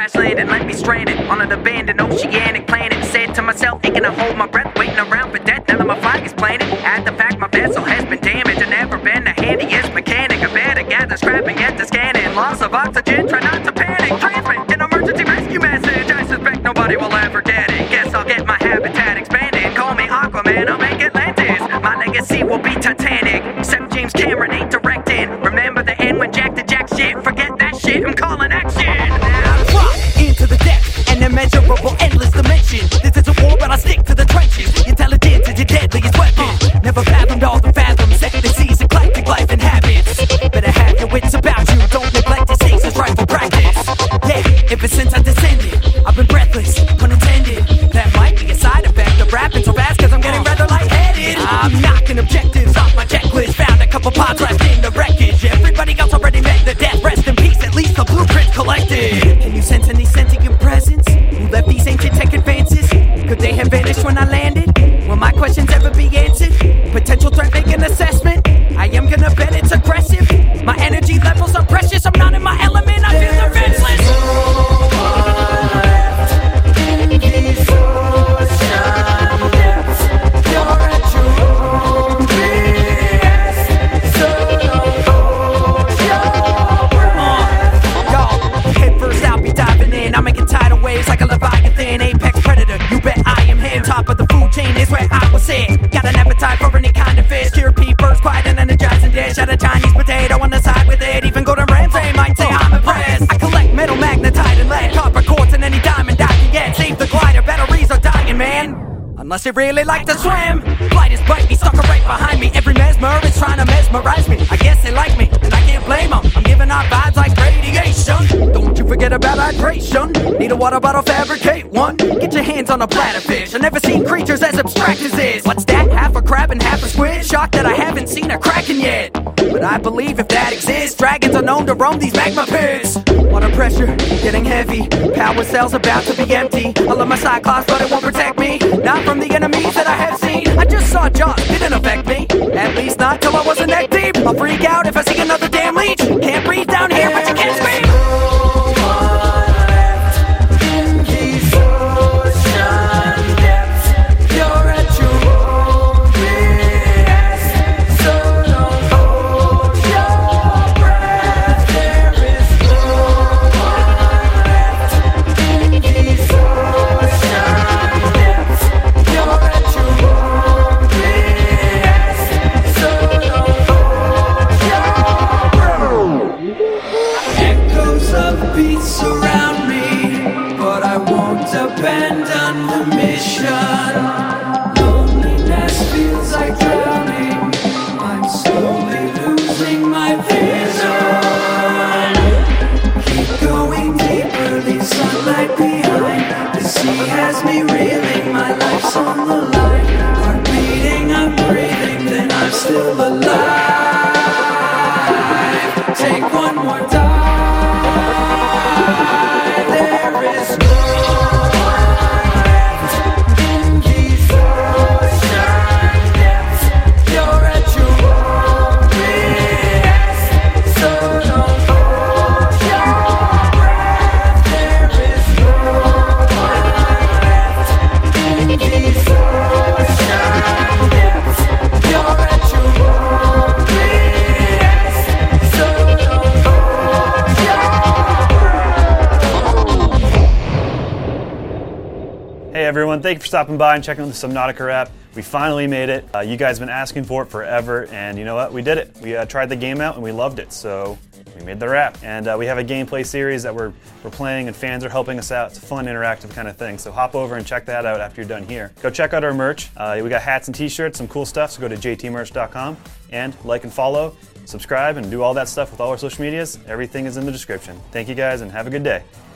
crash landed, left me stranded on an abandoned oceanic planet. Said to myself, ain't gonna hold my breath, waiting around for death. Now that my flag is planted, at the fact my vessel has been damaged. I've never been the handiest mechanic. I better gather, scrapping, get to scanning. Loss of oxygen, try not to panic. Transmit an emergency rescue message. I suspect nobody will ever get it. Guess I'll get my habitat expanded. Call me Aquaman, I'll make Atlantis. My legacy will be Titanic. Except James Cameron ain't directing. Remember the end when Jack did Jack shit. Forget that shit, I'm calling action. Now drop into the depth, an immeasurable, endless dimension. This is a war, but I stick to the trenches. Intelligence is your deadliest weapon. Never fathomed all the fathoms. Ecstasies, eclectic life and habits. Better have your wits about you. Don't neglect your stakes as rifle practice. Yeah, ever since I descended, I've been breathless, pun intended. That might be a side effect of rapping so fast, cause I'm getting rather lightheaded. I'm knocking objectives off my checklist. Found a couple pods left in the wreckage. Everybody else already met the death. Rest in peace, at least the blueprint's collected. Can you sense any sentient presence? Who left these ancient tech advances? Could they have vanished when I landed? Will my questions ever be answered? Potential threat, make an assessment. I am gonna bet it's aggressive. My energy levels are precious. I'm not in my element, I feel defenseless. I'm making tidal waves like a Leviathan, apex predator. You bet I am him. Top of the food chain is where I was at. Got an appetite for any kind of fish. Cure peepers, quiet and energizing dish. At a Chinese potato on the side with it. Even Gordon Ramsay might say I'm impressed. I collect metal, magnetite, and lead. Copper quartz and any diamond I can get. Save the glider, batteries are dying, man. Unless you really like to swim. Lightest bite me, sucker right behind me. Every mesmer is trying to mesmerize me. I guess they like me, and I can't blame them. I'm giving out vibes like radiation. Don't you forget about hydration. Need a water bottle, fabricate one. Get your hands on a platter fish. I've never seen creatures as abstract as this. What's that? Half a crab and half a squid? Shocked that I haven't seen a kraken yet. But I believe if that exists, dragons are known to roam these magma pits. Water pressure, getting heavy. Power cells about to be empty. I love my Cyclops, but it won't protect me. Not from the enemies that I have seen. I just saw Jaws, didn't affect me. At least not till I was neck deep. I'll freak out if I see another damn leech. Can't breathe down here, but you can't scream. Abandon the mission. Loneliness feels like drowning. I'm slowly losing my vision. Keep going deeper, leave sunlight behind. The sea has me reeling, my life's on the line. Heart beating, I'm breathing, then I'm still alive. Take one more dive. There is no Hey everyone, thank you for stopping by and checking out the Subnautica app. We finally made it. You guys have been asking for it forever, and you know what? We did it. We tried the game out and we loved it, so we made the app. And we have a gameplay series that we're playing and fans are helping us out. It's a fun, interactive kind of thing. So hop over and check that out after you're done here. Go check out our merch. We got hats and t-shirts, some cool stuff, so go to jtmerch.com and like and follow, subscribe, and do all that stuff with all our social medias. Everything is in the description. Thank you guys and have a good day.